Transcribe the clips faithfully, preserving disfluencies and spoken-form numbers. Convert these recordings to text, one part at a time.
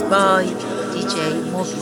by دی جی موبی.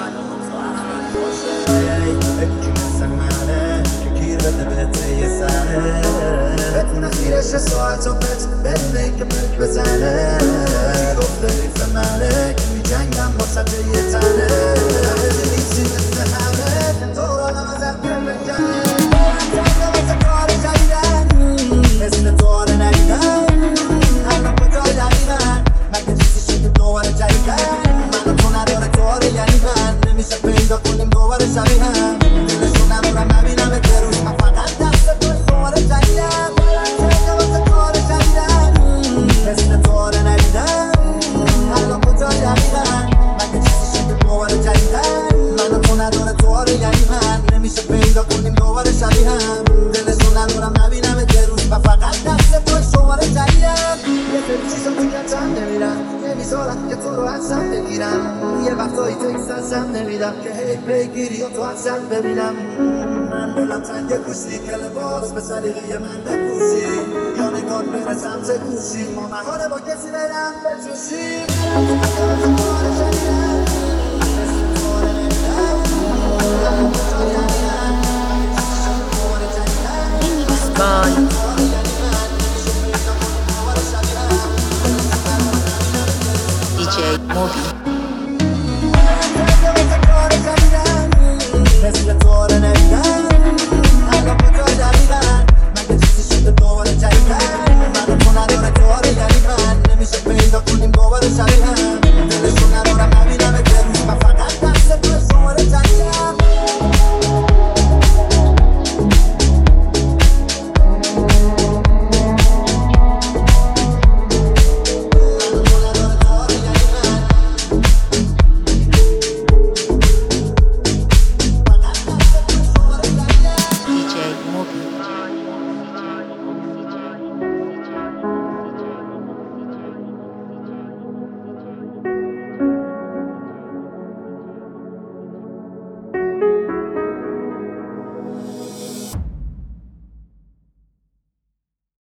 بتونه خیرش ساعت و بت بدونه که بک بزنه گفته ریف منه که می جنگم با سطح یه تنه همه نیستی مثل همه تو آدم ازم گل بکنه جنگم واسه کار جدیدن مثل تو آره ندیدن الان کجای دقیقن مگه چیزی شده دوباره جدیدن من و تو نداره تو آره یعنی من نمیشه پیدا کنیم دوباره شبیه هم دلشون ندارم نبینم به روز من فقط دست توی دوباره جدیدن جنگم واسه کار جدیدن مثل تو آره ندیدن الان کجای دقیقن مگه چیزی شده دوباره جدیدن من و تو نداره تو آره یعنی من نمیشه پیدا کنیم دوباره شبیه هم دلشون ندارم نبینم به روز من فقط دست توی دوباره جدیدن یه سری چیزا تو گفتم نمیرم نمیذارم که تو رو ازم بگیرم یه وقتایی تکس ازم نمیدم که هی بگیری و تو ازم ببینم من دلم تنگ گوشی که لباس به سلیقه من بپوشی یا نگاه بره سمت گوشی ما مقاله با کسی برم بجوشی by دی جی موبی. مثل تو آره ندیدن الان کجای دقیقن مگه چیزی شده دوباره جدیدن من و تو نداره تو آره یعنی من نمیشه پیدا کنیم دوباره شبیه هم